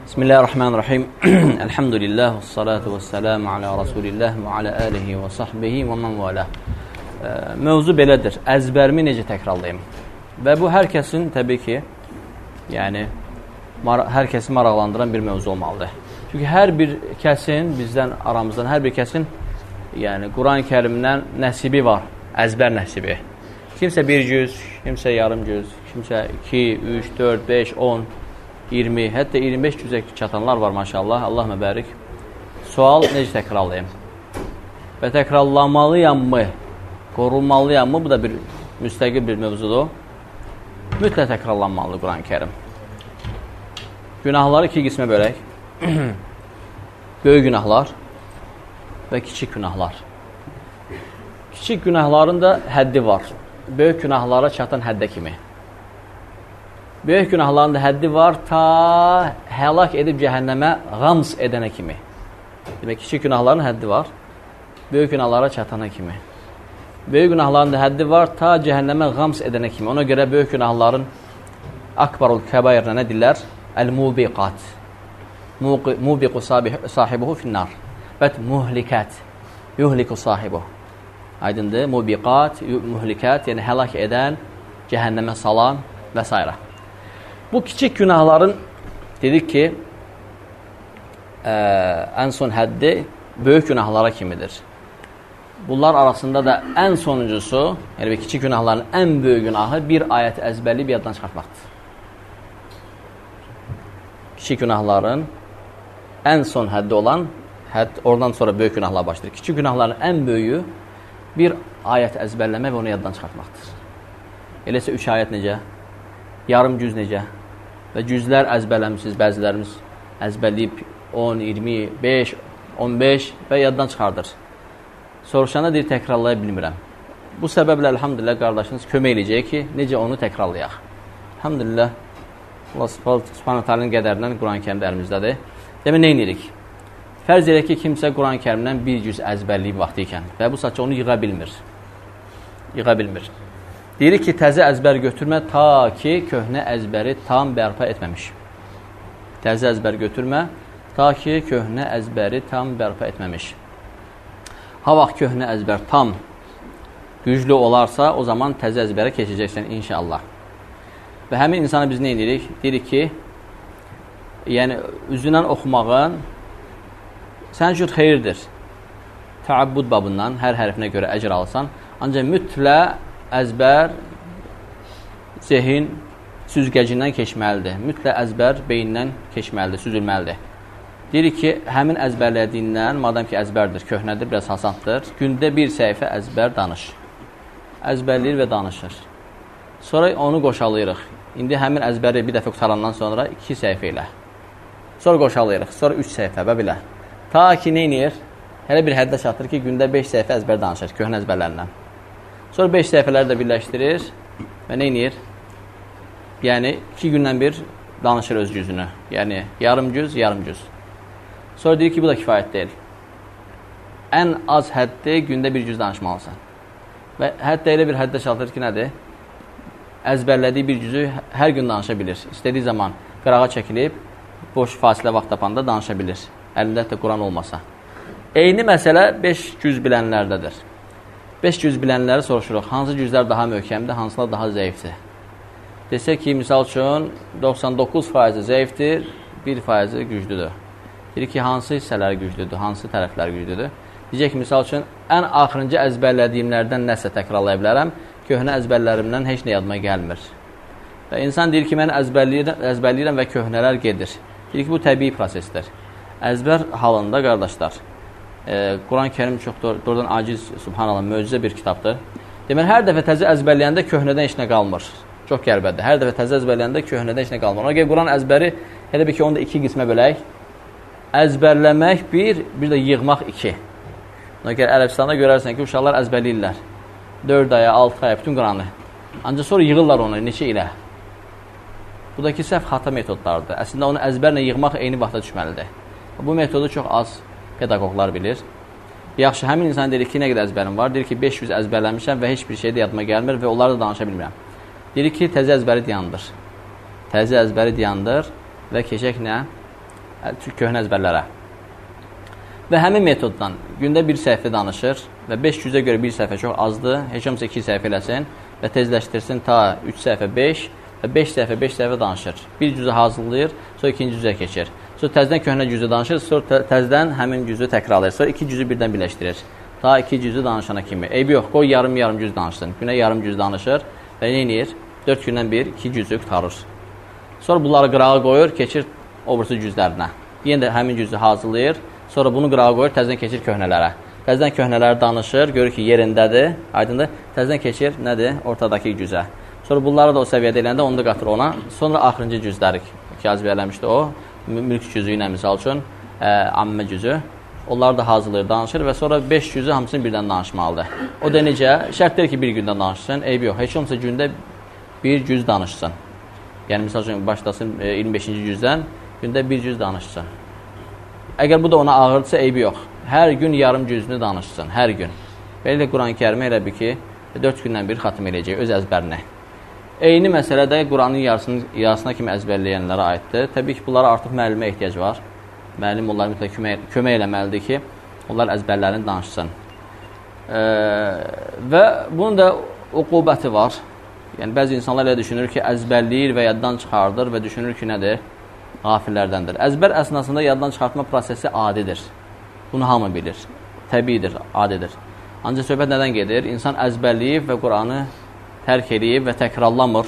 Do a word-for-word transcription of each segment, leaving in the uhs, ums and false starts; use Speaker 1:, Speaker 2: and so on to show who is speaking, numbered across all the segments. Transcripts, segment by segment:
Speaker 1: Bismillahirrahmanirrahim. Elhamdülillah və salatu və selamu ala Rasulillah və ala alihi və sahbihi və mən vələ. Mövzu belədir. Əzbərimi necə təkrarlayım? Və bu hər kəsin təbii ki, yəni hər kəsi maraqlandıran bir mövzu olmalıdır. Çünki hər bir kəsin, bizdən aramızdan hər bir kəsin yəni Quran-ı Kərimdən nəsibi var, əzbər nəsibi. Kimsə bir cüz, kimsə yarım cüz, kimsə iki, üç, dörd, beş, on, iyirmi, hətta iyirmi beş cüzə çatanlar var maşallah, Allah mübərik. Sual necə təkrarlayım? Və təkrarlamalıyam mı? Qorunmalıyam mı? Bu da bir müstəqil bir mövzudur. Mütləq təkrarlanmalıdır Quran-ı Kərim. Günahları iki qismə bölək. Böyük günahlar və kiçik günahlar. Kiçik günahların da həddi var. Böyük günahlara çatan həddə kimi. Böyük günahların da həddi var ta həlak edib cəhənnəmə qams edənə kimi. Demək, kiçik günahların həddi var. Böyük günahlara çatana kimi. Böyük günahların da həddi var ta cəhənnəmə qams edənə kimi. Ona görə böyük günahların akbarul kəbairə nə dillər? Əl-mubiqat. Mubiqu sahibuhu finnar. Bət muhlikat. Yuhliku sahibuhu. Aydındır. Mubiqat, muhlikat, yəni həlak edən, cəhənnəmə salan və s. Bu kiçik günahların dedik ki, ə, ən son həddi böyük günahlara kimidir. Bunlar arasında da ən sonuncusu, yəni kiçik günahların ən böyük günahı bir ayət əzbərliyib yaddan çıxartmaqdır. Kiçik günahların ən son həddi olan, hədd, oradan sonra böyük günahlar başlayır. Kiçik günahların ən böyüyü bir ayət əzbərləmə və onu yaddan çıxartmaqdır. Eləsə üç ayət necə? Yarım cüz necə? Və cüzlər əzbərləmişsiniz, bəzilərimiz əzbərləyib on, iyirmi, beş, on beş və yaddan çıxardır. Soruşanda deyir, təkrarlaya bilmirəm. Bu səbəblə, əlhamdülillah, qardaşınız kömək eləyəcək ki, necə onu təkrarlayaq. Əlhamdülillah, Allah Subhanahu Taala'nın qədərindən Quran-ı Kərimdə əlimizdədir. Demək, nə edirik? Fərz edək ki, kimsə Quran-ı Kərimdən bir cüz əzbərləyib vaxtı ikən və bu saçı onu yığa bilmir. Yığa bilmir. Deyirik ki, təzə əzbər götürmə ta ki, köhnə əzbəri tam bərpa etməmiş. Təzə əzbər götürmə ta ki, köhnə əzbəri tam bərpa etməmiş. Ha vaxt köhnə əzbər tam güclü olarsa, o zaman təzə əzbərə keçəcəksən inşallah. Və həmin insana biz nə edirik? Deyirik ki, yəni üzündən oxumağın sənin üçün xeyirdir. Təabbud babından hər hərfinə görə əcr alsan, ancaq mütləq əzbər zehin süzgəcindən keçməlidir. Mütləq əzbər beyindən keçməlidir, süzülməlidir. Deyirik ki, həmin əzbərlədiyindən, madəm ki əzbərdir, köhnədir, biraz hasandır, gündə bir səhifə əzbər danış. Əzbərləyir və danışır. Sonra onu qoşalayırıq. İndi həmin əzbəri bir dəfə qutarandan sonra iki səhifə ilə. Sonra qoşalayırıq, sonra üç səhifə və bilə. Ta ki, neynir? Hələ bir həddə çatır ki, gündə beş səhifə əzbər danışır, köhnə əzbərlərindən. Sonra beş səhifələri də birləşdirir və neynir? Yəni, iki gündən bir danışır öz cüzünü. Yəni, yarım cüz, yarım cüz. Sonra deyir ki, bu da kifayət deyil. Ən az həddi gündə bir cüz danışmalısan. Və hətta elə bir həddə çatır ki, nədir? Əzbərlədiyi bir cüzü hər gün danışa bilir. İstədiyi zaman qırağa çəkilib, boş fasilə vaxt tapanda danışa bilir. Əlində də Quran olmasa. Eyni məsələ beş cüz bilənlərdədir. beş cüz bilənləri soruşuruq. Hansı cüzlər daha möhkəmdir, hansılar daha zəifdir? Desək ki, misal üçün doxsan doqquz faizi zəifdir, bir faizi güclüdür. Deyir ki, hansı hissələri güclüdür, hansı tərəfləri güclüdür? Deyəcək ki, misal üçün ən axırıncı əzbərlədiyimlərdən nəsə təkrarlaya bilərəm, köhnə əzbərlərimdən heç nə yadıma gəlmir. Və insan deyir ki, mən əzbərləyirəm, əzbərləyirəm və köhnələr gedir. Deyir ki, bu təbii prosesdir. Əzbər halında, qardaşlar, e, Quran-ı Kərim çox doğrudan aciz, subhanallah, möcüzə bir kitabdır. Deməli, hər dəfə təzə əzbərləyəndə köhnədən heç nə qalmır. Çox qərbədir. Hər dəfə təzə əzbərləyəndə köhnədən heç nə qalmır. Ona görə Quran əzbəri, elə bir ki, onu da iki qismə bölək. Əzbərləmək bir, bir də yığmaq iki. Ona görə Ərəbistanda görərsən ki, uşaqlar əzbərləyirlər. dörd aya, altı aya, bütün Quranı. Ancaq sonra yığırlar onu, neçə ilə. Budakı səhv xata metodlardır. Əslində, onu əzbərlə yığmaq eyni vaxta düşməlidir. Bu metodu çox az pedaqoqlar bilir. Yaxşı, həmin insan deyir ki, nə qədər əzbərim var? Deyir ki, beş yüz əzbərləmişəm və heç bir şey də yadıma gəlmir və onları da danışa bilmirəm. Deyir ki, təzə əzbəri dayandır. Təzə əzbəri dayandır və keçək nə? köhnə əzbərlərə. Və həmin metoddan gündə bir səhifə danışır və beş yüzə görə bir səhifə çox azdır. Heç olmasa iki səhifə eləsin və tezləşdirsin ta üç səhifə beş və beş səhifə beş səhifə danışır. Bir cüzü hazırlayır, sonra ikinci cüzə keçir. Sonra təzdən köhnə cüzü danışır, sonra təzdən həmin cüzü təkrarlayır. Sonra iki cüzü birdən birləşdirir. Ta iki cüzü danışana kimi. Eybi yox, qoy yarım-yarım cüz danışsın. Günə yarım cüz danışır və nə edir? dörd gündən bir iki cüzü qutarır. Sonra bunları qırağa qoyur, keçir obrisi cüzlərinə. Yenə də həmin cüzü hazırlayır. Sonra bunu qırağa qoyur, təzdən keçir köhnələrə. Təzdən köhnələri danışır, görür ki, yerindədir, aydındır. Təzdən keçir, nədir? Ortadakı cüzə. Sonra bunları da o səviyyədə eləndə onu da qatır ona. Sonra axırıncı cüzləri ki, azbərləmişdi o. Mülk cüzü ilə misal üçün, ə, ammə cüzü. Onları da hazırlayır, danışır və sonra beş cüzü hamısını birdən danışmalıdır. O da necə? Şərt deyir ki, bir gündən danışsın. Eybi yox, heç olmasa gündə bir cüz danışsın. Yəni, misal üçün, başlasın iyirmi beşinci cüzdən, gündə bir cüz danışsın. Əgər bu da ona ağırdısa, eybi yox. Hər gün yarım cüzünü danışsın, hər gün. Belə Quran-ı Kərimə elə bir ki, dörd gündən bir xatım eləyəcək öz əzbərinə. Eyni məsələ də Quranın yarısını, yarısına kimi əzbərləyənlərə aiddir. Təbii ki, bunlara artıq müəllimə ehtiyac var. Müəllim onları mütləq kömək, kömək eləməlidir ki, onlar əzbərlərini danışsın. E, və bunun da uqubəti var. Yəni, bəzi insanlar elə düşünür ki, əzbərləyir və yaddan çıxardır və düşünür ki, nədir? Qafillərdəndir. Əzbər əsnasında yaddan çıxartma prosesi adidir. Bunu hamı bilir. Təbiidir, adidir. Ancaq söhbət nədən gedir? İnsan əzbərləyib və Quranı tərk edib və təkrarlamır.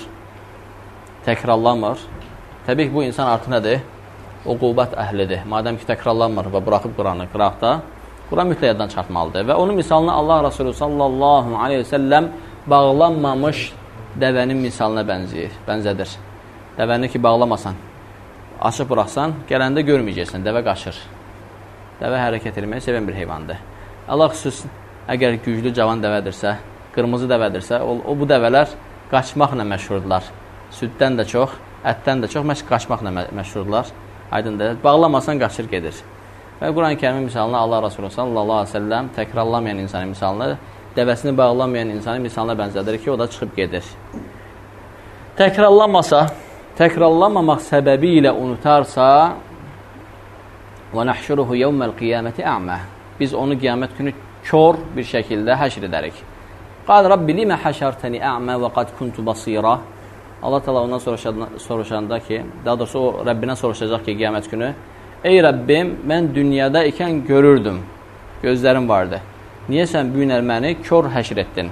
Speaker 1: Təkrarlamır. Təbii ki, bu insan artıq nədir? Uqubət əhlidir. Madəm ki, təkrarlanmır və buraxıb Quranı qıraqda, Quran mütləq yaddan çıxartmalıdır. Və onun misalına Allah Rasulü sallallahu aleyhi ve səlləm bağlanmamış dəvənin misalına bənzəyir, bənzədir. Dəvəni ki, bağlamasan, açıq buraxsan, gələndə görməyəcəksən, dəvə qaçır. Dəvə hərəkət etməyi sevən bir heyvandır. Allah xüsus, əgər güclü cavan dəvədirsə, qırmızı dəvədirsə, o, o bu dəvələr qaçmaqla məşhurdular. Süddən də çox, ətdən də çox məşq qaçmaqla mə məşhurdular. Aydındır, bağlamasan qaçır gedir. Və Quran-ı Kərimin misalına Allah Rasulü sallallahu aleyhi ve selləm təkrarlamayan insanın misalını, dəvəsini bağlamayan insanın misalına bənzədir ki, o da çıxıb gedir. Təkrarlanmasa, təkrarlanmamaq səbəbi ilə unutarsa və nəhşuruhu yevməl qiyaməti ə'mə, biz onu qiyamət günü kör bir şəkildə həşr edərik. Qal Rabbi limə həşərtəni ə'mə və qad kuntu basira. Allah təala ondan soruşanda ki, daha doğrusu o Rəbbindən soruşacaq ki, qiyamət günü, ey Rəbbim, mən dünyada ikən görürdüm, gözlərim vardı. Niyə sən bu gün məni kör həşr etdin?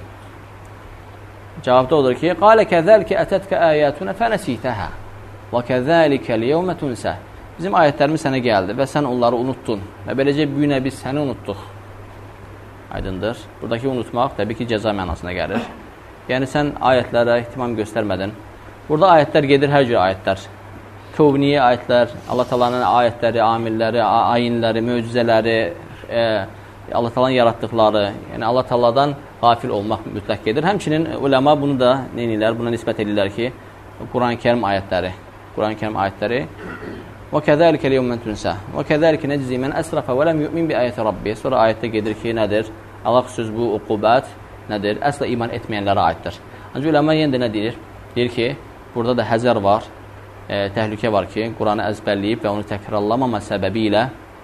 Speaker 1: Cavabda odur ki, qalə kəzəlikə ətətkə əyətunə fənəsitəhə və kəzəlikə liyevmə tunsə. Bizim ayətlərimiz sənə gəldi və sən onları unuttun və beləcə bu günə biz səni unutduq. Aydındır. Buradakı unutmaq təbii ki, cəza mənasına gəlir. Yəni, sən ayətlərə ihtimam göstərmədin. Burada ayətlər gedir, hər cür ayətlər. Kövniyə ayətlər, Allah Taala'nın ayətləri, amilləri, ayinləri, möcüzələri, e, Allah Taala'nın yaratdıqları, yəni Allah Taala'dan qafil olmaq mütləq gedir. Həmçinin uləma bunu da neynirlər, buna nisbət edirlər ki, Quran-ı Kərim ayətləri, Quran-ı Kərim ayətləri və kəzəlikə liyevmən tunsə və kəzəlikə neczi mən əsrafə və ləm yu'min bi ayəti Rabbi. Sonra ayətdə gedir ki, nədir? Allah xüsus bu uqubət nədir? Əsla iman etməyənlərə aiddir. Ancaq uləma yenə də nə deyir? Deyir ki, burada da həzər var, e, təhlükə var ki, Quranı əzbərləyib və onu təkrarlamama səbəbi ilə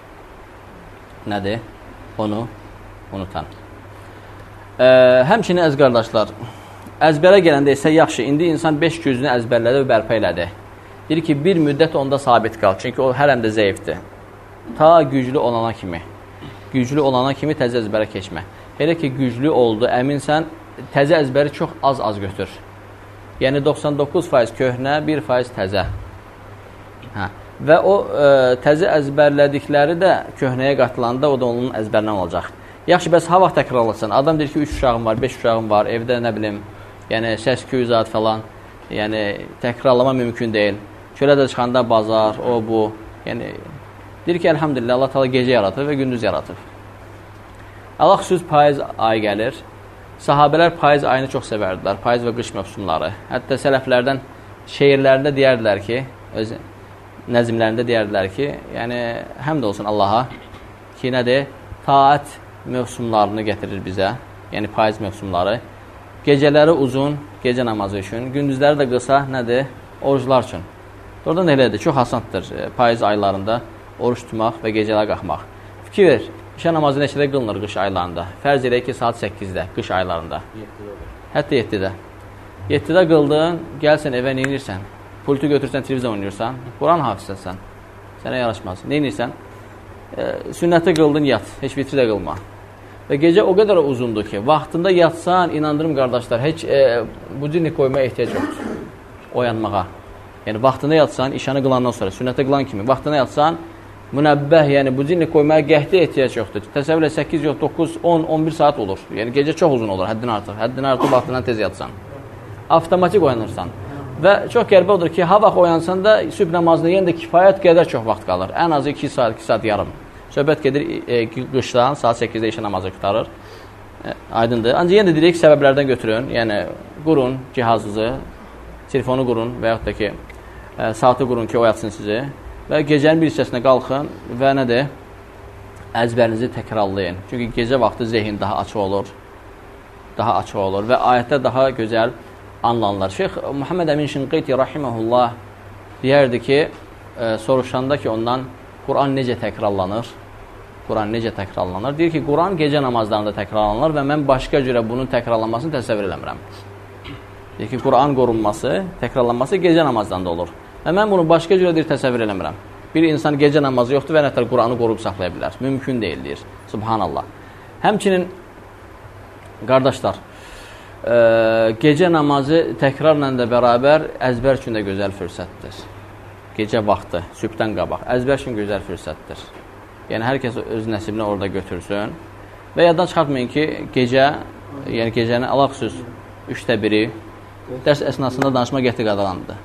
Speaker 1: nədir? Onu unutan. E, həmçinin əz qardaşlar, əzbərə gələndə isə yaxşı, indi insan beş gözünü əzbərlədi və bərpa elədi. Deyir ki, bir müddət onda sabit qal, çünki o hər həm də zəifdir. Ta güclü olana kimi, güclü olana kimi təzə əzbərə keçmə. Elə ki, güclü oldu, əminsən, təzə əzbəri çox az-az götür. Yəni, doxsan doqquz faiz köhnə, bir faiz təzə. Hə. Və o ə, təzə əzbərlədikləri də köhnəyə qatılanda o da onun əzbərindən olacaq. Yaxşı, bəs ha vaxt təkrarlasın. Adam deyir ki, üç uşağım var, beş uşağım var, evdə nə bilim, yəni səs-küy zat falan, yəni təkrarlama mümkün deyil. Çölə də çıxanda bazar, o, bu. Yəni, deyir ki, əlhamdülillah, Allah Taala gecə yaratır və gündüz yaratır. Allah xüsus payız ayı gəlir. Sahabələr payız ayını çox sevərdilər, payız və qış mövsumları. Hətta sələflərdən şeirlərində deyərdilər ki, öz nəzimlərində deyərdilər ki, yəni həmd olsun Allaha ki, nədir? Taat mövsumlarını gətirir bizə, yəni payız mövsumları. Gecələri uzun, gecə namazı üçün, gündüzləri də qısa, nədir? Oruclar üçün. Oradan elədir, çox asandır payız aylarında oruç tutmaq və gecələr qalxmaq. Fikir ver, işə namazı neçədə qılınır qış aylarında? Fərz edək ki, saat səkkizdə, qış aylarında. Hətta yeddidə. yeddidə qıldın, gəlsən evə nə edirsən? Pultu götürsən, televizyon oynayırsan, Quran hafizəsən. Sənə yaraşmaz. Nə edirsən? E, sünnəti qıldın, yat. Heç vitri də qılma. Və gecə o qədər uzundur ki, vaxtında yatsan, inandırım qardaşlar, heç e, budilnik qoymaya ehtiyac yoxdur. Oyanmağa. Yəni, vaxtında yatsan, işanı qılandan sonra, sünnətə qılan kimi, vaxtında yatsan, münəbbəh, yəni budilnik qoymaya qəhdi ehtiyac yoxdur. Təsəvvürlə səkkiz, yox, doqquz, on, on bir saat olur. Yəni, gecə çox uzun olur, həddən artıq. Həddən artıq vaxtından tez yatsan. Avtomatik oyanırsan. Və çox qəribə odur ki, ha vaxt oyansan da, sübh namazına yenə də kifayət qədər çox vaxt qalır. Ən azı iki saat, iki saat yarım. Söhbət gedir e, qışdan, saat səkkizdə işə namazı qutarır. E, aydındır. Ancaq yenə də deyirik, səbəblərdən götürün. Yəni, qurun cihazınızı, telefonu qurun və yaxud da ki, e, saatı qurun ki, oyatsın sizi. Və gecənin bir hissəsinə qalxın və nədir? Əzbərinizi təkrarlayın. Çünki gecə vaxtı zehin daha açıq olur. Daha açıq olur və ayətdə daha gözəl anlanırlar. Şeyx Muhammed Əmin Şinqiti rahiməhullah deyərdi ki, e, soruşanda ki, ondan Quran necə təkrarlanır? Quran necə təkrarlanır? Deyir ki, Quran gecə namazlarında təkrarlanır və mən başqa cürə bunun təkrarlanmasını təsəvvür eləmirəm. Deyir ki, Quran qorunması, təkrarlanması gecə namazlarında olur. Və mən bunu başqa cürə deyir, təsəvvür eləmirəm. Bir insan gecə namazı yoxdur və nətər Quranı qorub saxlaya bilər. Mümkün deyil, deyir. Subhanallah. Həmçinin, qardaşlar, e, gecə namazı təkrarla da bərabər əzbər üçün də gözəl fürsətdir. Gecə vaxtı, sübhdən qabaq. Əzbər üçün gözəl fürsətdir. Yəni, hər kəs öz nəsibini orada götürsün. Və yaddan çıxartmayın ki, gecə, yəni gecənin əlaqsüz üçdə biri dərs əsnasında danışma qəti qadağandır.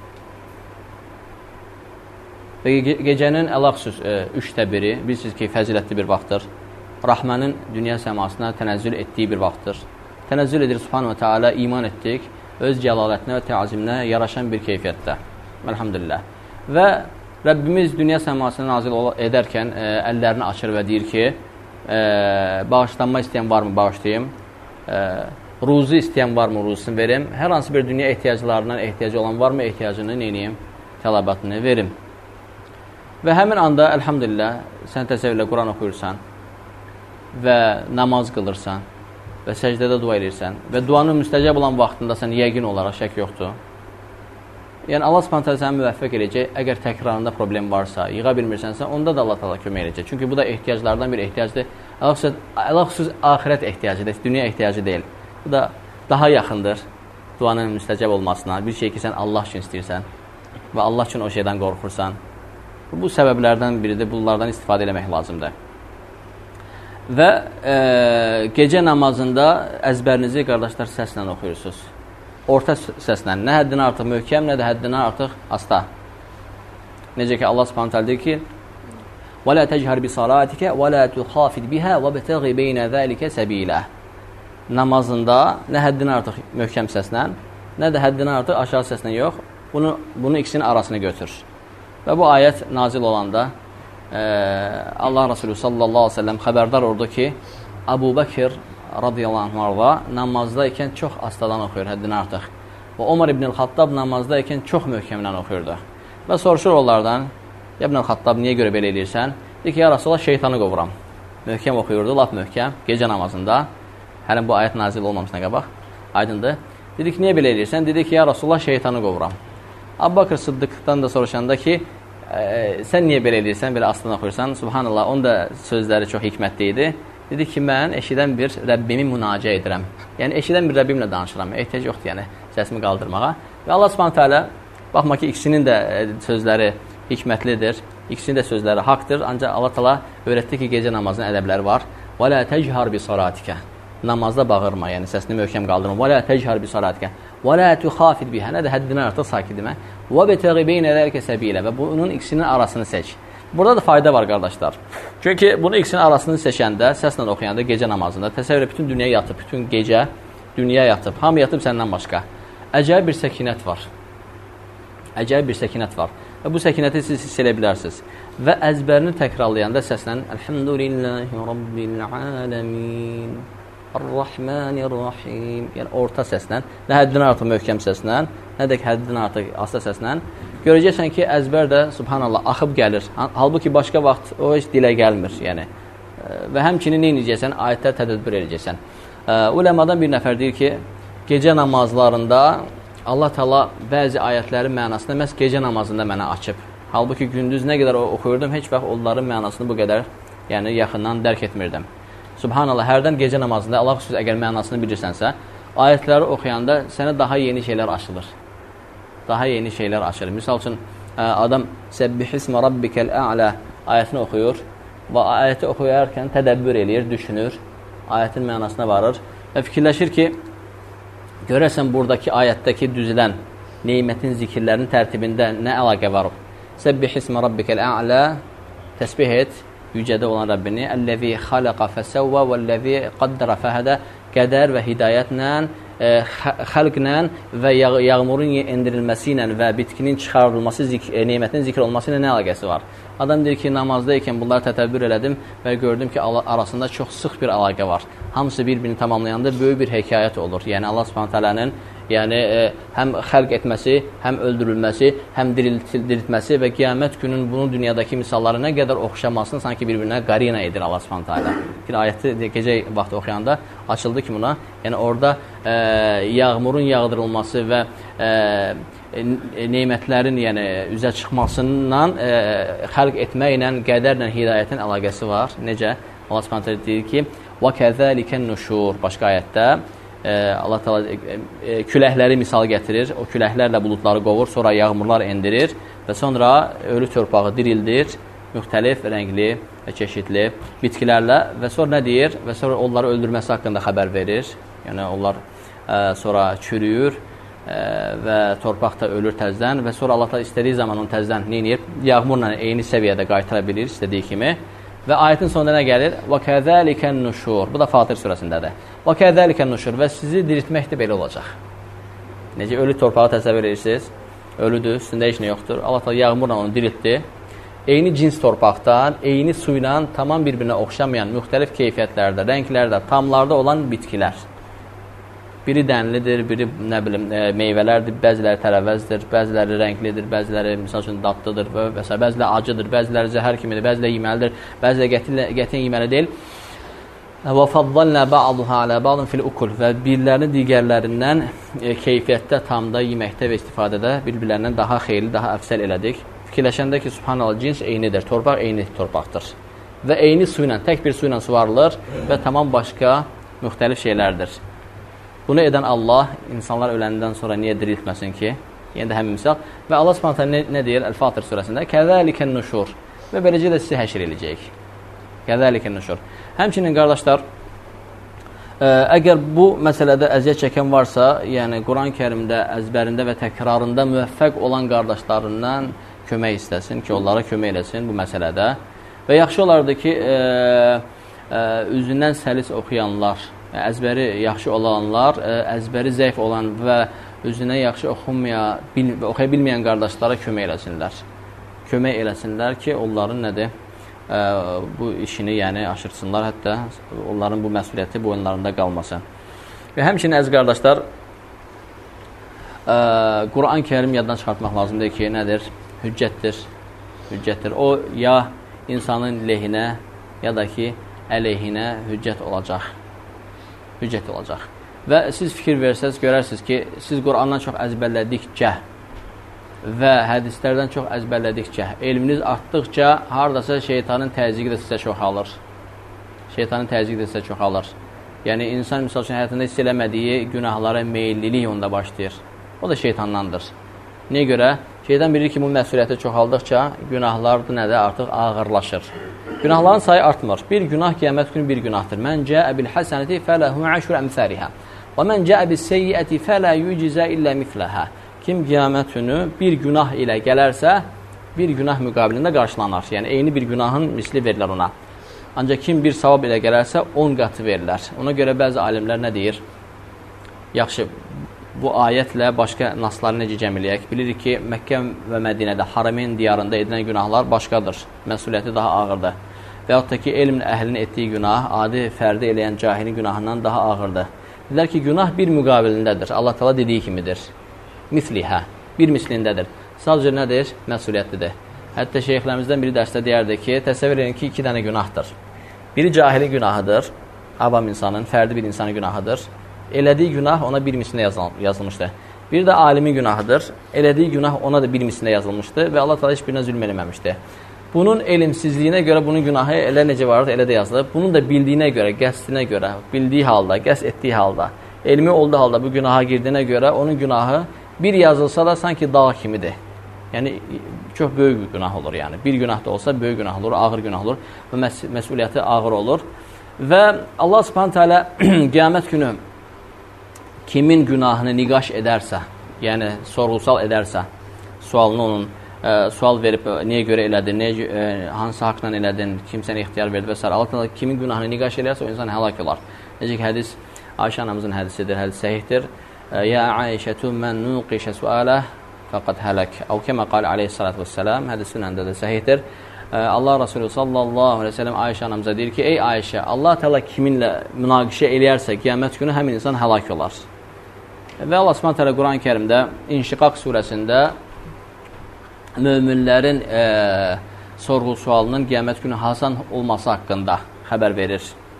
Speaker 1: Və gecənin əlaqsüz üçdə biri, bilirsiniz ki, fəzilətli bir vaxtdır. Rahmənin dünya səmasına tənəzzül etdiyi bir vaxtdır. Tənəzzül edir, subhanahu wa ta'ala, iman etdik, öz cəlalətinə və təaziminə yaraşan bir keyfiyyətdə. Elhamdülillah. Və Rəbbimiz dünya səmasını nazil edərkən e, əllərini açır və deyir ki, e, bağışlanma istəyən varmı, bağışlayayım. E, ruzi istəyən varmı, ruzisini verim. Hər hansı bir dünya ehtiyaclarından ehtiyacı olan varmı, ehtiyacını neyiniyim, tələbatını verim. Və həmin anda, əlhamdülillah, sən təsəvvürlə Quran oxuyursan və namaz qılırsan və səcdədə dua edirsən və duanın müstəcəb olan vaxtında sən yəqin olaraq şək yoxdur. Yəni, Allah subhanət hələ səni müvəffəq edəcək. Əgər təkrarında problem varsa, yığa bilmirsənsə, onda da Allah təala kömək edəcək. Çünki bu da ehtiyaclardan bir ehtiyacdır. Əlaqsız axirət ehtiyacıdır, dünya ehtiyacı deyil. Bu da daha yaxındır duanın müstəcəb olmasına. Bir şey ki, sən Allah üçün istəyirsən və Allah üçün o şeydən qorxursan. Bu səbəblərdən biridir, bunlardan istifadə eləmək lazımdır. Və e, gecə namazında əzbərinizi, qardaşlar, səslə oxuyursunuz. Orta səslə, nə həddindən artıq möhkəm, nə də həddindən artıq asta. Necə ki, Allah subhanət hələ deyir ki, وَلَا تَجْهَرْ بِصَلَاتِكَ وَلَا تُخَافِدْ بِهَا وَبْتَغِ بَيْنَ ذَلِكَ سَبِيلًا. Namazında nə həddindən artıq möhkəm səslə, nə də həddindən artıq aşağı səslə yox, bunu, bunu ikisinin arasını götür. Və bu ayət nazil olanda e, Allah Resulü sallallahu aleyhi ve sellem xəbərdar oldu ki, Əbu Bəkir radiyallahu anh'a namazda ikən çox astadan oxuyur, həddindən artıq. Və Omar ibn el-Xattab namazda ikən çox möhkəmdən oxuyurdu. Və soruşur onlardan, ibn el-Xattab, niyə görə belə edirsən? Deyir ki, ya Rasulullah, şeytanı qovuram. Möhkəm oxuyurdu, lap möhkəm, gecə namazında. Hələn bu ayət nazil olmamışına qabaq, aydındır. Dedi ki, niyə belə edirsən? Dedi ki, ya Rasulullah, şeytanı qovuram. Əbu Bakır Sıddıqdan da soruşanda ki, e, sən niyə belə edirsən, belə astadan oxuyursan? Subhanallah, onun da sözləri çox hikmətli idi. Dedi ki, mən eşidən bir Rəbbimi münacə edirəm. Yəni, eşidən bir Rəbbimlə danışıram. Ehtiyac yoxdur, yəni, səsimi qaldırmağa. Və Allah subhanətə alə, baxma ki, ikisinin də sözləri hikmətlidir, ikisinin də sözləri haqdır. Ancaq Allah təala öyrətdi ki, gecə namazının ədəbləri var. Və lə təchar bi salatikə. Namazda bağırma, yəni səsini möhkəm qaldırma. Və lə təchar bi salatikə. Və lə tuxafid bihə. Nə də həddindən artıq sakit demə. Və betəği beynə dəlkə səbilə. Və bunun ikisinin arasını seç. Burada da fayda var, qardaşlar. Çünki bunu ikisinin arasını seçəndə, səslə oxuyanda, gecə namazında, təsəvvür bütün dünya yatıb, bütün gecə dünya yatıb, hamı yatıb səndən başqa. Əcəb bir səkinət var. Əcəb bir səkinət var. Və bu səkinəti siz hiss elə bilərsiniz. Və əzbərini təkrarlayanda səslən, Elhamdülillahi Rabbil aləmin, Ar-Rahmanir-Rahim. Yəni, orta səslən, nə həddindən artıq möhkəm səslən, nə də həddindən artıq asta səslən. görəcəksən ki, əzbər də subhanallah axıb gəlir. Halbuki başqa vaxt o heç dilə gəlmir, yəni. Və həmçinin nə edəcəksən? Ayətlər tədəbbür edəcəksən. Uləmadan bir nəfər deyir ki, gecə namazlarında Allah Taala bəzi ayətlərin mənasını məhz gecə namazında mənə açıb. Halbuki gündüz nə qədər oxuyurdum, heç vaxt onların mənasını bu qədər, yəni yaxından dərk etmirdim. Subhanallah, hərdən gecə namazında Allah xüsusi əgər mənasını bilirsənsə, ayətləri oxuyanda sənə daha yeni şeylər açılır. Daha yeni şeylər açılır. Misal üçün, adam Səbbihismə Rabbikəl Ə'lə ayətini oxuyur və ayəti oxuyarkən tədəbbür eləyir, düşünür, ayətin mənasına varır və fikirləşir ki, görərsən buradakı ayətdəki düzülən neymətin zikirlərinin tərtibində nə əlaqə var? Səbbihismə Rabbikəl Ə'lə, təsbih et, yücədə olan Rəbbini, Əlləzi xaləqə fəsəvvə vəlləzi qaddərə fəhədə, qədər və hidayətlə, e, xəlqlə və yağ yağmurun endirilməsi ilə və bitkinin çıxarılması, zik e, neymətin zikr olması ilə nə əlaqəsi var? Adam deyir ki, namazdaykən bunları tətəbbür elədim və gördüm ki, arasında çox sıx bir əlaqə var. Hamısı bir-birini tamamlayanda böyük bir hekayət olur. Yəni, Allah Subhanahu taala'nın yəni, e, həm xəlq etməsi, həm öldürülməsi, həm diriltməsi və qiyamət günün bunun dünyadakı misalları nə qədər oxşamasını sanki bir-birinə qarina edir Allah Subhanahu taala. Bir ayəti gecə vaxtı oxuyanda açıldı ki buna, yəni orada e, yağmurun yağdırılması və e, neymətlərin yəni, üzə çıxmasından e, xəlq etməklə, qədərlə hidayətin əlaqəsi var. Necə? Allah Subhanahu taala deyir ki, وَكَذَٰلِكَ النُّشُورِ başqa ayətdə Allah Taala küləkləri misal gətirir. O küləklərlə buludları qovur, sonra yağmurlar endirir və sonra ölü torpağı dirildir, müxtəlif rəngli və çeşidli bitkilərlə və sonra nə deyir? Və sonra onları öldürməsi haqqında xəbər verir. Yəni onlar ə, sonra çürüyür ə, və torpaq da ölür təzdən və sonra Allah Taala istədiyi zaman onu təzdən nə edir? Yağmurla eyni səviyyədə qaytara bilir istədiyi kimi. Və ayətin sonunda nə gəlir? وَكَذَٰلِكَ النُّشُورِ Bu da Fatir surəsindədir. وَكَذَٰلِكَ النُّشُورِ Və sizi diriltmək də belə olacaq. Necə ölü torpağı təsəvvür edirsiniz? Ölüdür, üstündə heç nə yoxdur. Allah Taala yağmurla onu diriltdi. Eyni cins torpaqdan, eyni suyla tamam bir-birinə oxşamayan müxtəlif keyfiyyətlərdə, rənglərdə, tamlarda olan bitkilər. Biri dənlidir, biri nə bilim e, meyvələrdir, bəziləri tərəvəzdir, bəziləri rənglidir, bəziləri misal üçün dadlıdır və və s. bəziləri acıdır, bəziləri zəhər kimidir, bəziləri yeməlidir, bəziləri qətiyyən yeməli deyil. Və faddalna ba'daha ala ba'din fil ukul və birlərini digərlərindən e, keyfiyyətdə, tamda, yeməkdə və istifadədə bir-birlərindən daha xeyirli, daha əfsəl elədik. Fikirləşəndə ki, subhanallah, cins eynidir, torpaq eyni torpaqdır və eyni su ilə, tək bir su ilə suvarılır və tamam başqa müxtəlif şeylərdir. Bunu edən Allah insanlar öləndən sonra niyə diriltməsin ki? Yəni də həmin misal. Və Allah Subhanahu taala nə, nə deyir Əl-Fatir surəsində? Kəzəlikən nuşur. Və beləcə də sizi həşr eləyəcək. Kəzəlikən nuşur. Həmçinin qardaşlar, ə, əgər bu məsələdə əziyyət çəkən varsa, yəni Quran-Kərimdə əzbərində və təkrarında müvəffəq olan qardaşlarından kömək istəsin ki, onlara kömək eləsin bu məsələdə. Və yaxşı olardı ki, ə, ə, üzündən səlis oxuyanlar, əzbəri yaxşı olanlar, əzbəri zəif olan və özünə yaxşı oxumaya, bil, oxuya bilməyən qardaşlara kömək eləsinlər. Kömək eləsinlər ki, onların nədir? Ə, bu işini yəni aşırsınlar, hətta onların bu məsuliyyəti boyunlarında qalmasın. Və həmçinin əziz qardaşlar, Quran-Kərim yaddan çıxartmaq lazımdır ki, nədir? Hüccətdir. Hüccətdir. O, ya insanın lehinə, ya da ki, əleyhinə hüccət olacaq. Hüccət olacaq. Və siz fikir versəz, görərsiniz ki, siz Qurandan çox əzbərlədikcə və hədislərdən çox əzbərlədikcə, elminiz artdıqca, haradasa şeytanın təzyiqi də sizə çoxalır. Şeytanın təzyiqi də sizə çoxalır. Yəni, insan misal üçün həyatında hiss eləmədiyi günahlara meyillilik onda başlayır. O da şeytandandır. Niyə görə? Şeytan bilir ki, bu məsuliyyəti çoxaldıqca günahlar nədə artıq ağırlaşır. Günahların sayı artmır. Bir günah qiyamət günü bir günahdır. Mən cəə bil həsənəti fələhu əşrə əmsəlihə və mən cəə bis seyyiəti fələ yücizə illə mifləhə. Kim qiyamət günü bir günah ilə gələrsə, bir günah müqabilində qarşılanır. Yəni, eyni bir günahın misli verilər ona. Ancaq kim bir savab ilə gələrsə, on qatı verirlər. Ona görə bəzi alimlər nə deyir? Yaxşı, bu ayətlə başqa nasları necə cəmiləyək? Bilirik ki, Məkkə və Mədinədə, Harameyn diyarında edilən günahlar başqadır. Məsuliyyəti daha ağırdır. Və yaxud da ki, elmin əhlinin etdiyi günah, adi fərdi eləyən cahilin günahından daha ağırdır. Dedilər ki, günah bir müqabilindədir. Allah Taala dediyi kimidir. Mislihə, bir mislindədir. sadəcə nədir? Məsuliyyətlidir. Hətta şeyxlərimizdən biri dərsdə deyərdi ki, təsəvvür edin ki, iki dənə günahdır. Biri cahili günahıdır, avam insanın, fərdi bir insanın günahıdır. Elədiyi günah ona bir mislinə yazılmışdır. Bir də alimin günahıdır. Elədiyi günah ona da bir mislinə yazılmışdır və Allah Teala heç birinə zülm eləməmişdir. Bunun elmsizliyinə görə bunun günahı elə necə vardır, elə də yazılıb. Bunun da bildiyinə görə, qəsdinə görə, bildiyi halda, qəsd etdiyi halda, elmi olduğu halda bu günaha girdiyinə görə onun günahı bir yazılsa da sanki dağ kimidir. Yəni, çox böyük bir günah olur. Yəni, bir günah da olsa böyük günah olur, ağır günah olur və məs məsuliyyəti ağır olur. Və Allah Subhanahu Teala qiyamət günü kimin günahını niqaş edərsə, yəni sorğusal edərsə, sualını onun e, sual verib niyə görə elədin, niyə, e, hansı haqla elədin, kimsənə ixtiyar verdi və s. Allah Teala kimin günahını niqaş edərsə o insan həlak olar. Necə ki, hədis Ayşə anamızın hədisidir, hədis səhihdir. Ya Ayşətü mən nuqişə sualə fəqad hələk. Əv kəmə qal aleyhissalatu vesselam, hədisin əndə də səhihdir. Allah Resulü sallallahu aleyhi ve sellem Ayşə anamıza deyir ki, ey Ayşə, Allah Teala kiminlə münaqişə eləyərsə, qiyamət günü həmin insan həlak olar. Və Allah Subhanahu Teala Quran-ı Kərimdə İnşiqaq surəsində möminlərin e, sorğu sualının qiyamət günü hasan olması haqqında xəbər verir.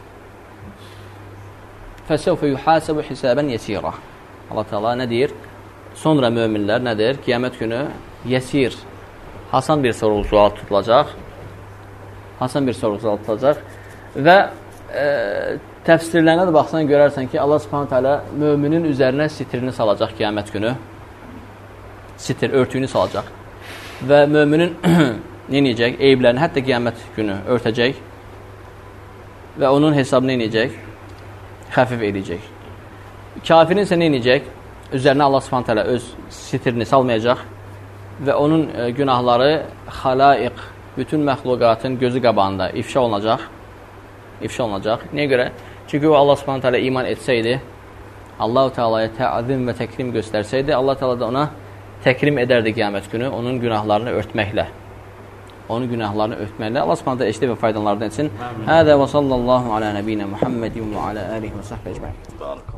Speaker 1: Fəsəvfə yuhasəbu hisabən yəsirə. Allah Teala nə deyir? Sonra möminlər nədir? Qiyamət günü yəsir, hasan bir sorğu-sual tutulacaq. Hasan bir sorğu-sual tutulacaq. Və e, təfsirlərinə də baxsan görərsən ki, Allah Subhanahu Teala möminin üzərinə sitrini salacaq qiyamət günü. Sitir, örtüyünü salacaq. Və möminin neyəcək? Eyiblərini hətta qiyamət günü örtəcək. Və onun hesabını neyəcək? Xəfif edəcək. Kafirin isə neyəcək? Üzərinə Allah Subhanahu Teala öz sitirini salmayacaq və onun e, günahları xalaiq, bütün məxluqatın gözü qabağında ifşa olunacaq. İfşa olunacaq. Niyə görə? Çünki o Allah Subhanahu Teala iman etsəydi, Allah-u Teala'ya təzim və təkrim göstərsəydi, Allah Teala da ona təkrim edərdi qiyamət günü, onun günahlarını örtməklə. Onun günahlarını örtməklə. Allah Subhanahu Teala eşitdi və faydalardan etsin. Hədə və sallallahu alə nəbiyinə Muhammedin və alə alihi və səhbə ecməin.